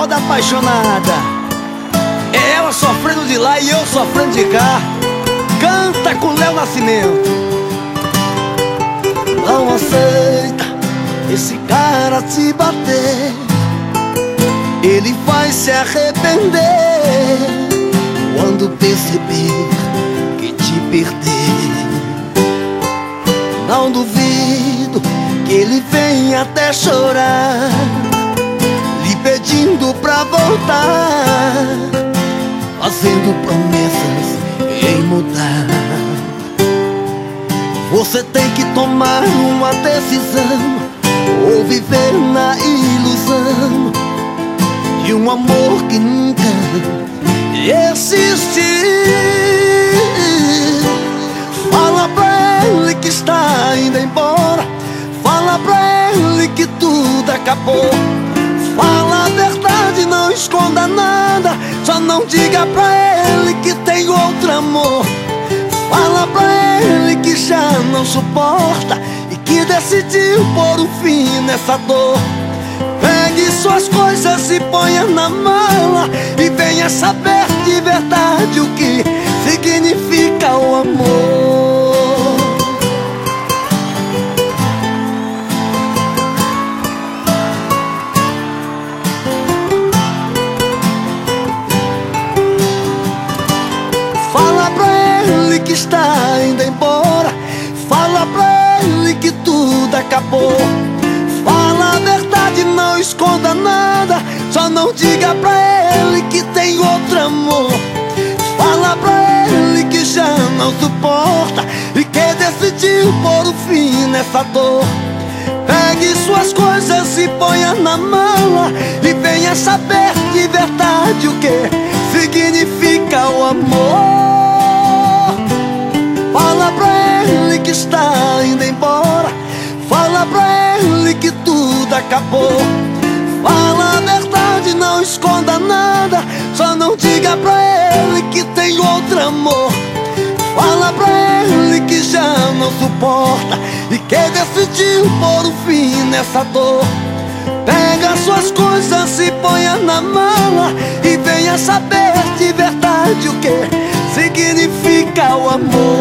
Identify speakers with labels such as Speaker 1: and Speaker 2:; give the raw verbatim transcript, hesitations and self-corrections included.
Speaker 1: moda apaixonada. É ela sofrendo de lá e eu sofrendo de cá. Canta com Léo Nascimento.
Speaker 2: Não aceita esse cara te bater, ele vai se arrepender quando perceber que te perder. Não duvido que ele venha até chorar, lhe pedindo pra voltar, fazendo promessas em mudar. Você tem que tomar uma decisão, ou viver na ilusão de um amor que nunca existiu. Fala pra ele que está indo embora, fala pra ele que tudo acabou. Fala a verdade, não esconda nada, só não diga pra ele que tem outro amor. Fala pra ele que já não suporta e que decidiu pôr um fim nessa dor. Pegue suas coisas e ponha na mala e venha saber de verdade o que significa o amor. Fala pra ele que está indo embora, fala pra ele que tudo acabou. Fala a verdade, não esconda nada, só não diga pra ele que tem outro amor. Fala pra ele que já não suporta e que decidiu pôr um fim nessa dor. Pegue suas coisas e ponha na mala e venha saber de verdade o que significa o amor. Fala pra ele que está indo embora, fala pra ele que tudo acabou. Fala a verdade, não esconda nada, só não diga pra ele que tem outro amor. Fala pra ele que já não suporta e que decidiu pôr um fim nessa dor. Pega suas coisas e ponha na mala e venha saber de verdade o que significa o amor.